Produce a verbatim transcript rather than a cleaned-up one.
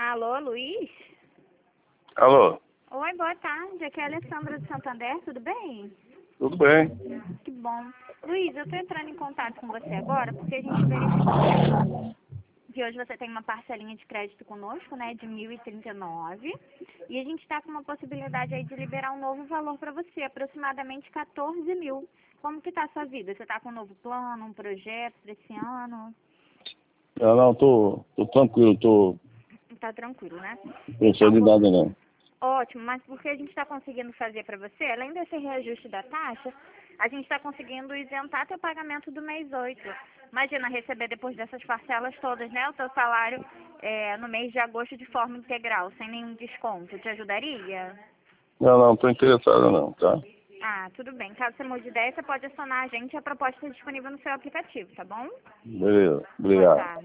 Alô, Luiz? Alô? Oi, boa tarde. Aqui é a Alessandra do Santander, tudo bem? Tudo bem? Que bom. Luiz, eu estou entrando em contato com você agora porque a gente verificou que hoje você tem uma parcelinha de crédito conosco, né, de mil e trinta e nove, e a gente está com uma possibilidade aí de liberar um novo valor para você, aproximadamente quatorze mil. Como que tá a sua vida? Você está com um novo plano, um projeto para esse ano? Eu não, tô, tô tranquilo, tô Tá tranquilo, né? pensando em nada não. Ótimo, mas o que a gente está conseguindo fazer para você, além desse reajuste da taxa, a gente está conseguindo isentar teu pagamento do mês oito. Imagina receber depois dessas parcelas todas, né, o teu salário é, no mês de agosto de forma integral, sem nenhum desconto. Te ajudaria? Não, não, tô interessado não, tá? Ah, tudo bem. Caso você mude de ideia, você pode acionar a gente. A proposta é disponível no seu aplicativo, tá bom? Beleza, Boa obrigado. tarde.